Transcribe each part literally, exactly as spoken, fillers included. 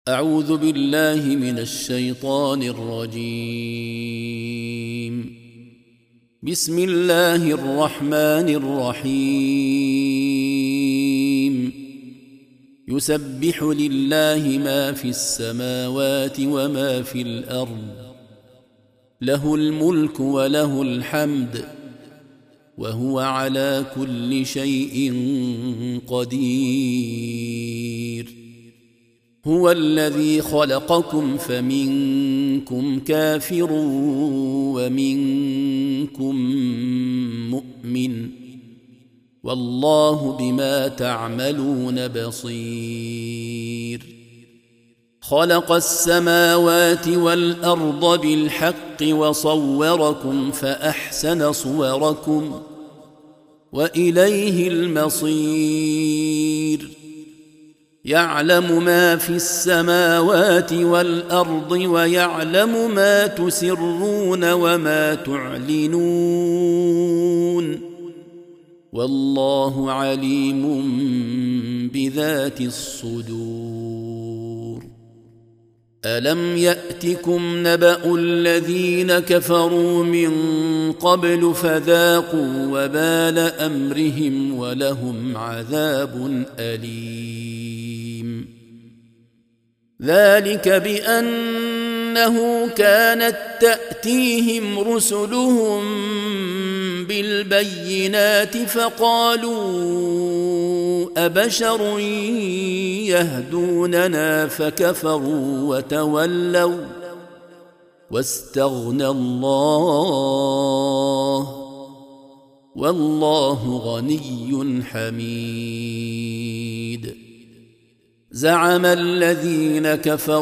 أعوذ بالله من الشيطان الرجيم. بسم الله الرحمن الرحيم. يسبح لله ما في السماوات وما في الأرض، له الملك وله الحمد، وهو على كل شيء قدير. هو الذي خلقكم فمنكم كافر ومنكم مؤمن، والله بما تعملون بصير. خلق السماوات والأرض بالحق وصوركم فأحسن صوركم وإليه المصير. يعلم ما في السماوات والأرض ويعلم ما تسرون وما تعلنون، والله عليم بذات الصدور. ألم يأتكم نبأ الذين كفروا من قبل فذاقوا وبال أمرهم ولهم عذاب أليم. ذلك بأنه كانت تأتيهم رسلهم بالبينات فقالوا أبشر يهدوننا فكفروا وتولوا واستغنى الله، والله غني حميد. زعم الذين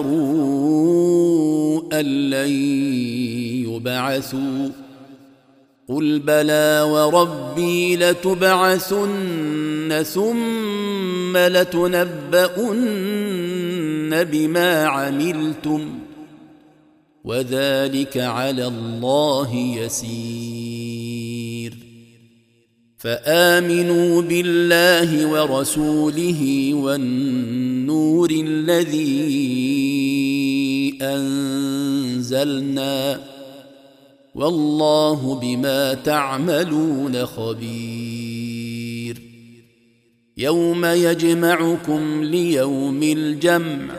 كفروا أن لن يبعثوا، قل بلى وربي لتبعثن ثم لتنبؤن بما عملتم، وذلك على الله يسير. فآمنوا بالله ورسوله والنور الذي أنزلنا، والله بما تعملون خبير. يوم يجمعكم ليوم الجمع،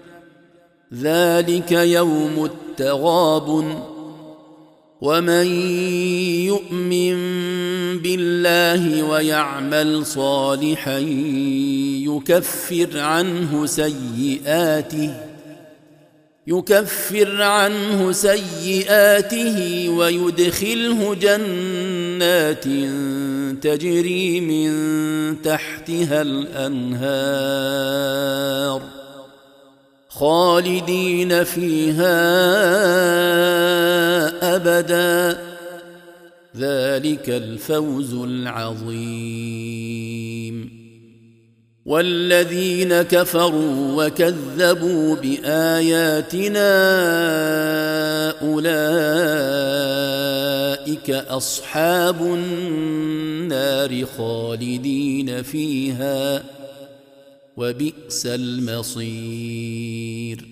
ذلك يوم التغابن. ومن يؤمن بالله ويعمل صالحا يكفر عنه سيئاته يكفر عنه سيئاته ويدخله جنات تجري من تحتها الأنهار خالدين فيها أبدا، ذلك الفوز العظيم. والذين كفروا وكذبوا بآياتنا أولئك أصحاب النار خالدين فيها، وبئس المصير.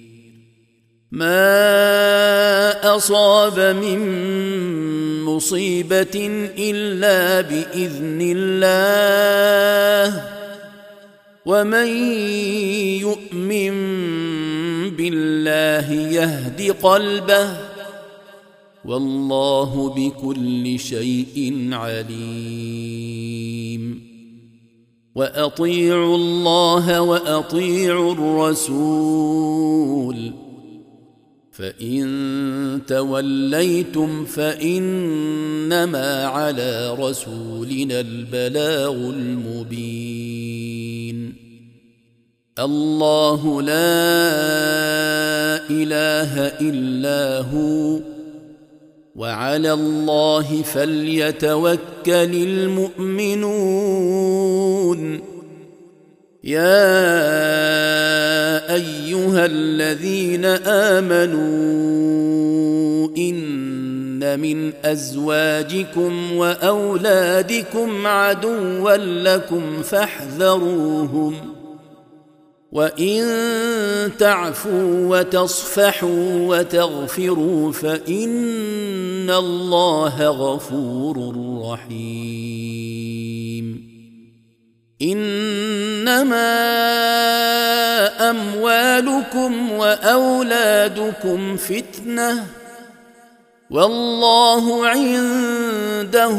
ما أصاب من مصيبة إلا بإذن الله، ومن يؤمن بالله يهد قلبه، والله بكل شيء عليم. وأطيعوا الله وأطيعوا الرسول، فإن توليتم فإنما على رسولنا البلاغ المبين. الله لا إله إلا هو، وعلى الله فليتوكل المؤمنون. يا أيها الذين آمنوا إن من أزواجكم وأولادكم عدوا لكم فاحذروهم وإن تعفوا وتصفحوا وتغفروا فإن الله غفور رحيم. إنما أموالكم وأولادكم فتنة والله عنده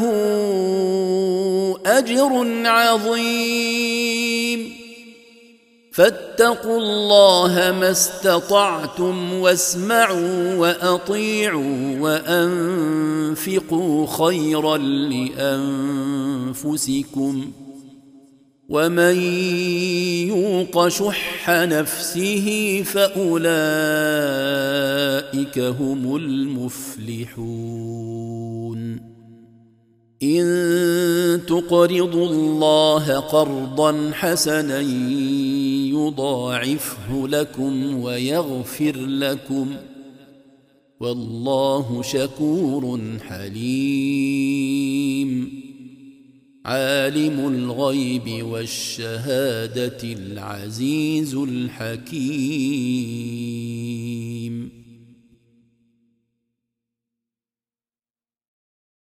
أجر عظيم. فاتقوا الله ما استطعتم واسمعوا وأطيعوا وأنفقوا خيرا لأنفسكم ومن يوق شح نفسه فأولئك هم المفلحون. إن تقرضوا الله قرضا حسنا يضاعفه لكم ويغفر لكم والله شكور حليم. عالم الغيب والشهادة العزيز الحكيم.